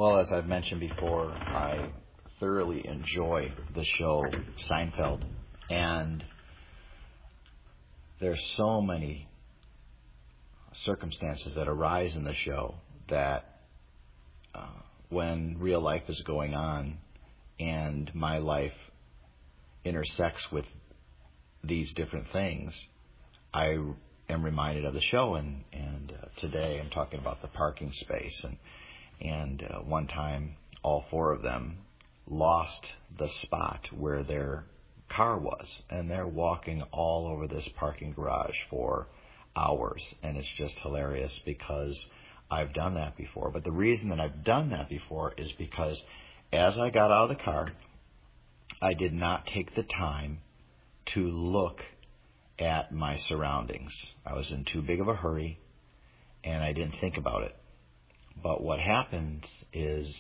Well, as I've mentioned before, I thoroughly enjoy the show Seinfeld, and there's so many circumstances that arise in the show that when real life is going on and my life intersects with these different things, I am reminded of the show. And today I'm talking about the parking space. And one time, all four of them lost the spot where their car was, and they're walking all over this parking garage for hours, and it's just hilarious because I've done that before. But the reason that I've done that before is because as I got out of the car, I did not take the time to look at my surroundings. I was in too big of a hurry, and I didn't think about it. But what happens is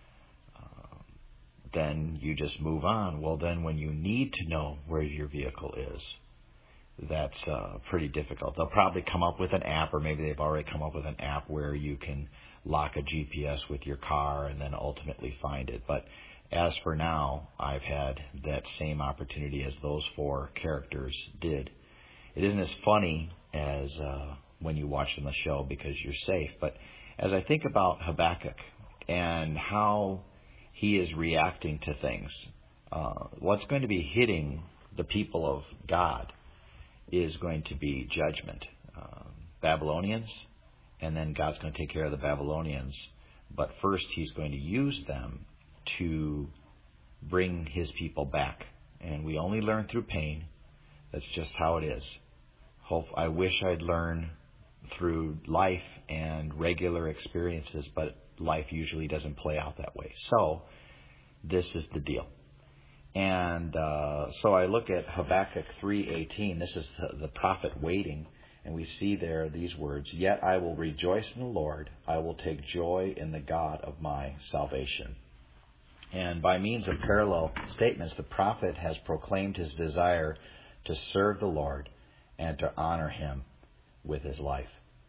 then you just move on. Well, then when you need to know where your vehicle is, that's pretty difficult. They'll probably come up with an app, or maybe they've already come up with an app where you can lock a GPS with your car and then ultimately find it. But as for now, I've had that same opportunity as those four characters did. It isn't as funny as when you watch on the show because you're safe. But as I think about Habakkuk and how he is reacting to things, what's going to be hitting the people of God is going to be judgment. Babylonians, and then God's going to take care of the Babylonians. But first, he's going to use them to bring his people back. And we only learn through pain. That's just how it is. I wish I'd learned through life and regular experiences, but life usually doesn't play out that way. So this is the deal. And so I look at Habakkuk 3:18. This is the prophet waiting, and we see there these words, "Yet I will rejoice in the Lord. I will take joy in the God of my salvation." And by means of parallel statements, the prophet has proclaimed his desire to serve the Lord and to honor him with his life.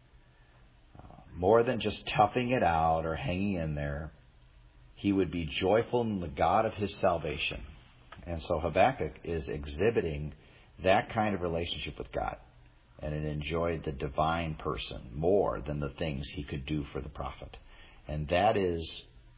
More than just toughing it out or hanging in there, he would be joyful in the God of his salvation. And so Habakkuk is exhibiting that kind of relationship with God, and it enjoyed the divine person more than the things he could do for the prophet. And that's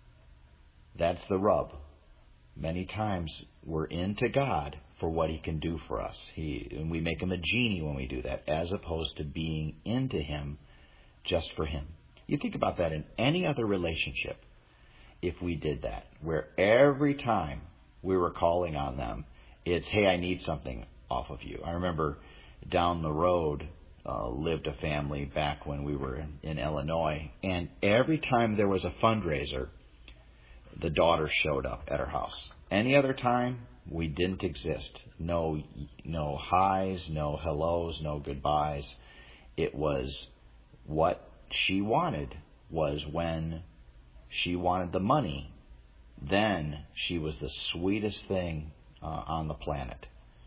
the rub. Many times we're into God for what he can do for us. And we make him a genie when we do that, as opposed to being into him just for him. You think about that in any other relationship, if we did that, where every time we were calling on them, it's, hey, I need something off of you. I remember down the road lived a family back when we were in Illinois, and every time there was a fundraiser, the daughter showed up at her house. Any other time, we didn't exist. No highs, no hellos, no goodbyes. It was what she wanted was when she wanted the money, then she was the sweetest thing on the planet.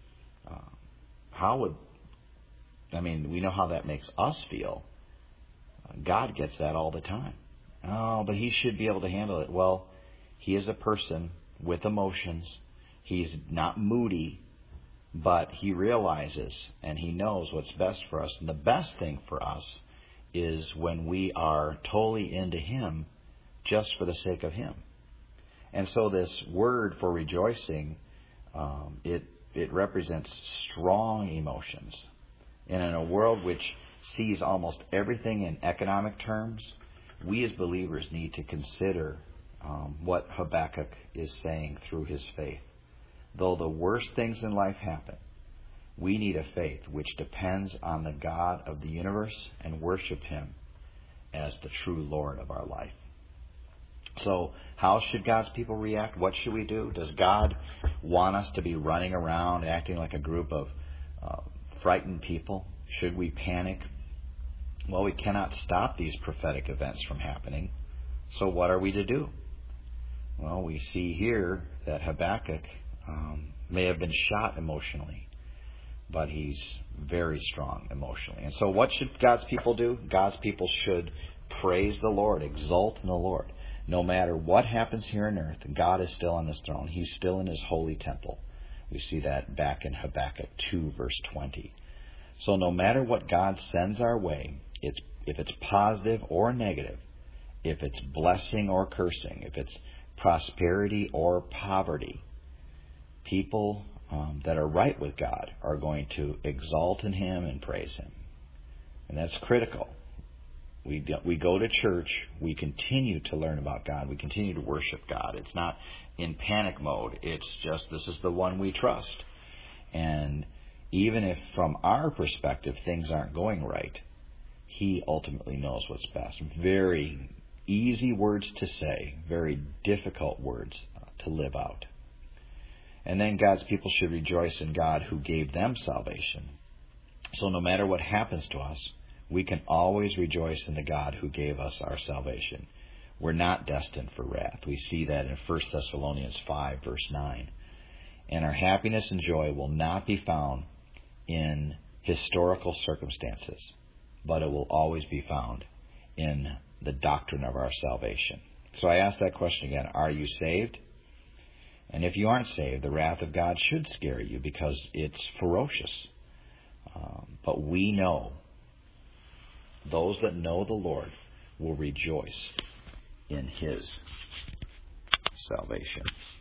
We know how that makes us feel. God gets that all the time. Oh, but he should be able to handle it. Well, he is a person with emotions. He's not moody, but he realizes and he knows what's best for us. And the best thing for us is when we are totally into him just for the sake of him. And so this word for rejoicing, it represents strong emotions. And in a world which sees almost everything in economic terms, we as believers need to consider what Habakkuk is saying through his faith. Though the worst things in life happen, we need a faith which depends on the God of the universe and worship him as the true Lord of our life. So how should God's people react? What should we do? Does God want us to be running around acting like a group of frightened people? Should we panic? Well, we cannot stop these prophetic events from happening. So what are we to do? Well, we see here that Habakkuk may have been shot emotionally, but he's very strong emotionally. And so what should God's people do? God's people should praise the Lord, exult in the Lord. No matter what happens here on earth, God is still on His throne. He's still in His holy temple. We see that back in Habakkuk 2, verse 20. So no matter what God sends our way, if it's positive or negative, if it's blessing or cursing, if it's prosperity or poverty, people that are right with God are going to exalt in Him and praise Him. And that's critical. We go to church, we continue to learn about God, we continue to worship God. It's not in panic mode. It's just, this is the one we trust. And even if from our perspective things aren't going right, He ultimately knows what's best. Very easy words to say, very difficult words to live out. And then God's people should rejoice in God who gave them salvation. So no matter what happens to us, we can always rejoice in the God who gave us our salvation. We're not destined for wrath. We see that in 1 Thessalonians 5, verse 9. And our happiness and joy will not be found in historical circumstances, but it will always be found in the doctrine of our salvation. So I ask that question again. Are you saved? And if you aren't saved, the wrath of God should scare you because it's ferocious. But we know, those that know the Lord will rejoice in His salvation.